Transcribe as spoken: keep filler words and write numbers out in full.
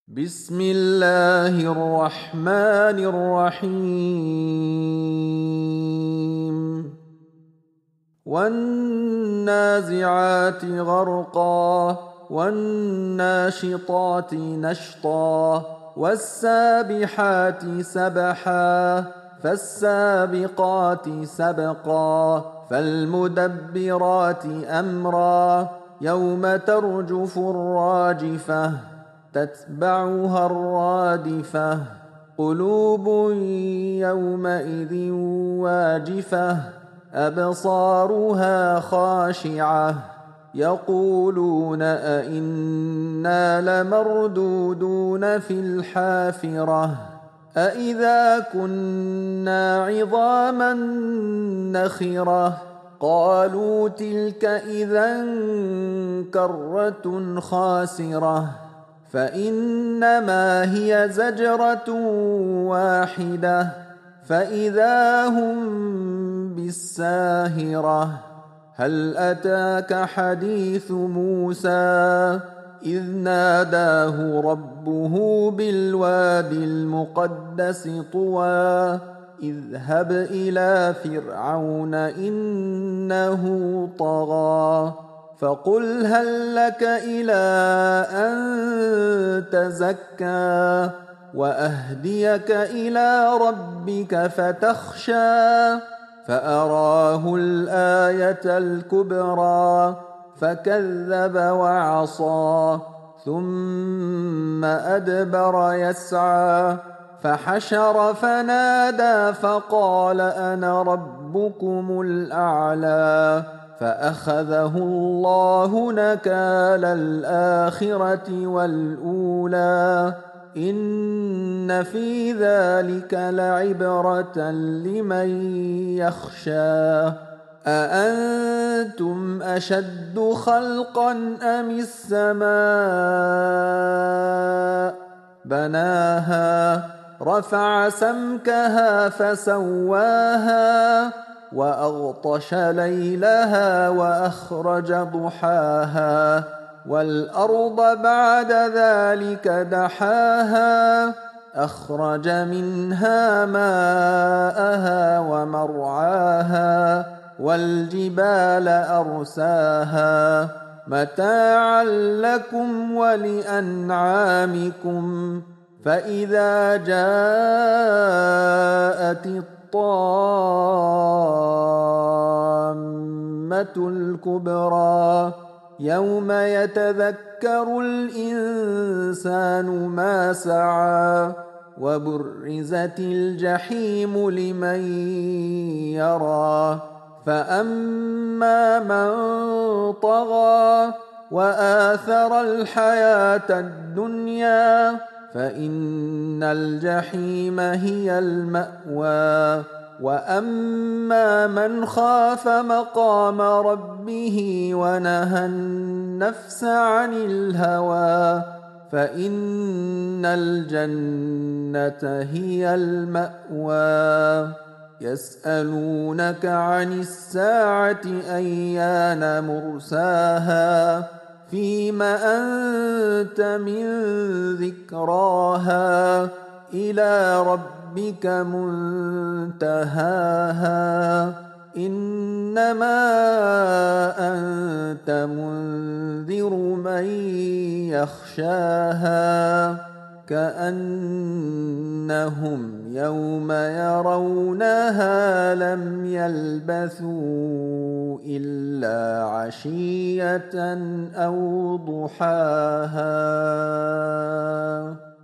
بسم الله الرحمن الرحيم والنازعات غرقا والناشطات نشطا والسابحات سبحا فالسابقات سبقا فالمدبرات أمرا يوم ترجف الراجفة تتبعها الرادفة قلوب يومئذ واجفة أبصارها خاشعة يقولون أئنا لمردودون في الحافرة أئذا كنا عظاما نخرة قالوا تلك إذا كرة خاسرة فإنما هي زجرة واحدة فإذا هم بالساهرة هل أتاك حديث موسى إذ ناداه ربه بالواد المقدس طوى اذهب إلى فرعون إنه طغى فقل هل لك إلى أن تزكى وأهديك إلى ربك فتخشى فأراه الآية الكبرى فكذب وعصى ثم أدبر يسعى فحشر فنادى فقال أنا ربكم الأعلى فأخذه الله نكال الآخرة والأولى إن في ذلك لعبرة لمن يخشى أأنتم أشد خلقا أم السماء بناها رفع سمكها فسواها وأغطش ليلها وأخرج ضحاها والأرض بعد ذلك دحاها أخرج منها ماءها ومرعاها والجبال أرساها متاعا لكم ولأنعامكم فإذا جاءت الطامة الكبرى يوم يتذكر الإنسان ما سعى وبرزت الجحيم لمن يرى فأما من طغى وآثر الحياة الدنيا فإن الجحيم هي المأوى وأما من خاف مقام ربه ونهى النفس عن الهوى فإن الجنة هي المأوى يسألونك عن الساعة أيان مرساها فيم أنت من ذكراها إلى ربك منتهاها إنما أنت منذر من يخشاها كأنهم يوم يرونها لم يلبثوا إلا عشية أو ضحاها.